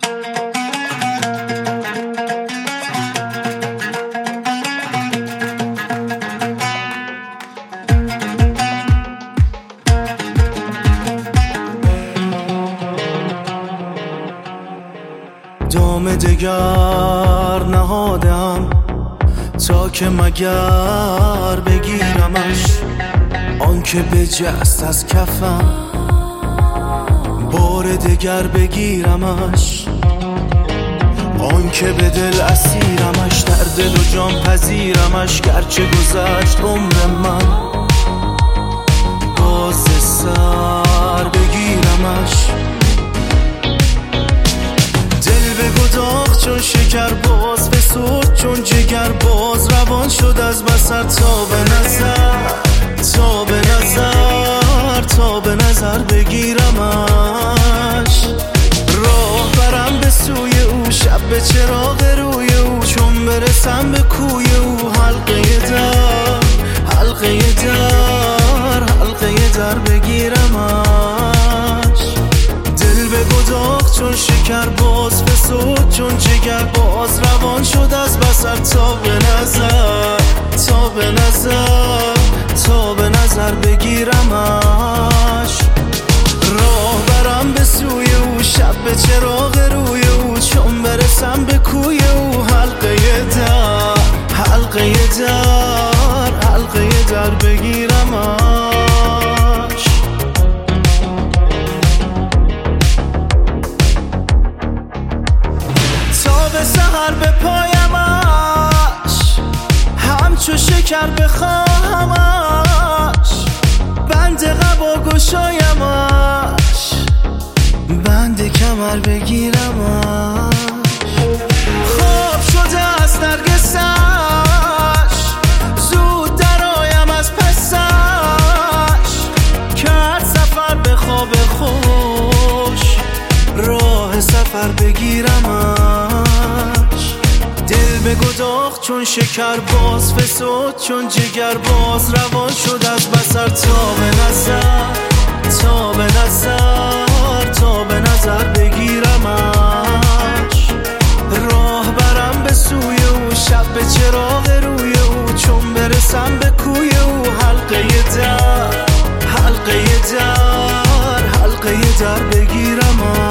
دام دگر نهادم تا که مگر بگیرمش، آن که بجست از کفم بار دگر بگیرمش، آن که به دل اسیرمش در دل و جان پذیرمش. گرچه گذشت عمر من باز سر بگیرمش، گداخت چون شکر باز فسرد چون جگر باز روان شد از بصر تا به نظر، تا به نظر، تا به نظر بگیرمش. راه برم به سوی او شب به چراغ روی او، چون برسم به کوی او حلقه در، حلقه در، حلقه در بگیرمش. دل به گداخت چون شکر باز فسرد چون جگر باز روان شد از بصر تا به نظر، تا به نظر، تا به نظر بگیرمش. راه برم به سوی او شب به چراغ روی او، چون برسم به کوی او حلقه در، حلقه در، حلقه در بگیرمش. به سحر به پایمش همچو شکر بخواهمش، بند قبا گشایمش، بند کمر بگیرمش. خواب شده از نرگسش زود درآیم از پسش، کرد سفر به خواب خوش راه سفر بگیرمش. دل به گداخت چون شکر باز فسرد چون جگر باز روان شد از بصر تا به نظر، تا به نظر، تا به نظر بگیرمش. راه برم به سوی او شب به چراغ روی او، چون برسم به کوی او حلقه در، حلقه در، حلقه در بگیرمش.